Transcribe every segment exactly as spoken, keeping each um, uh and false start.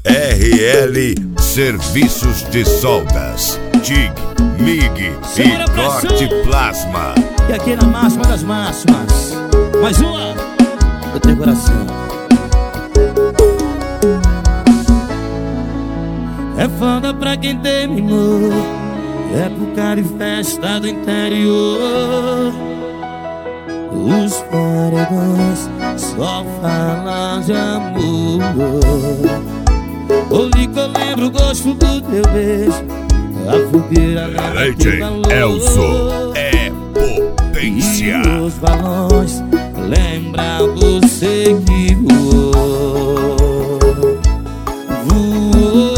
R L Serviços de Soldas, T I G, M I G e Corte Plasma. E aqui na máxima das máximas, mais uma do teu coração. É foda pra quem terminou, é pro cara e festa do interior. Os paredões só falam de amor. Olhe que eu lembro o gosto do teu beijo, a fogueira lembra teu calor. Elson é potência. E os balões lembram você que voou. Voou.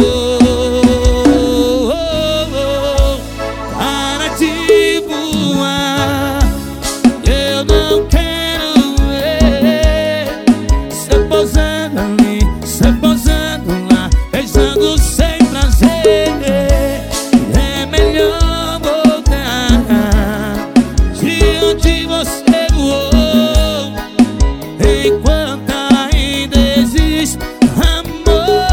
Para de voar, eu não quero ver você pousando ali, você pousando lá, beijando sem prazer. É melhor voltar de onde você voou, enquanto ainda existe amor.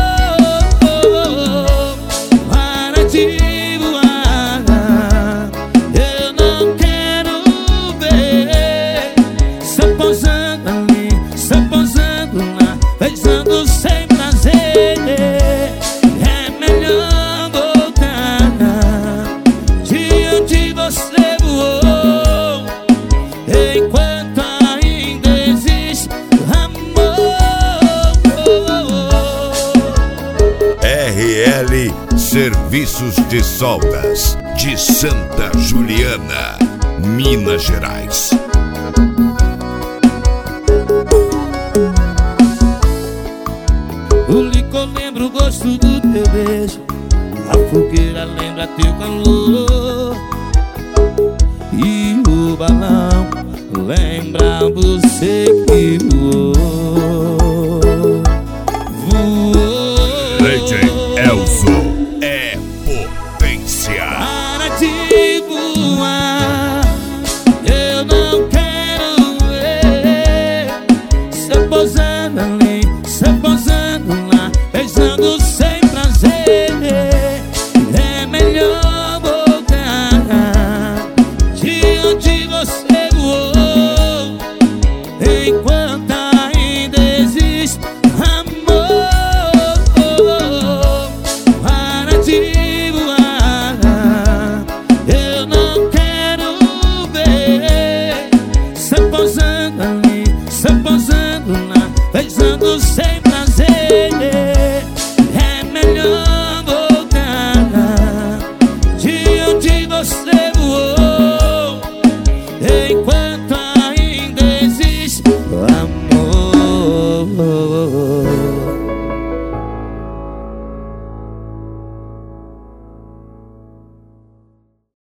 Para de voar, eu não quero ver você pousando ali, você pousando lá, beijando sem prazer. É melhor voltar de onde você voou, enquanto ainda existe amor. R L Serviços de Soldas, de Santa Juliana, Minas Gerais. O licor lembra o gosto do teu beijo, a fogueira lembra teu calor. E o balão lembra você que voou. Voou. Elson é potência. Para de voar, eu não quero ver você pousando ali, você pousando lá, beijando sem prazer. É melhor voltar de onde você voou, enquanto ainda existe amor. Para de voar, eu não quero ver você pousando ali, você pousando lá, beijando sem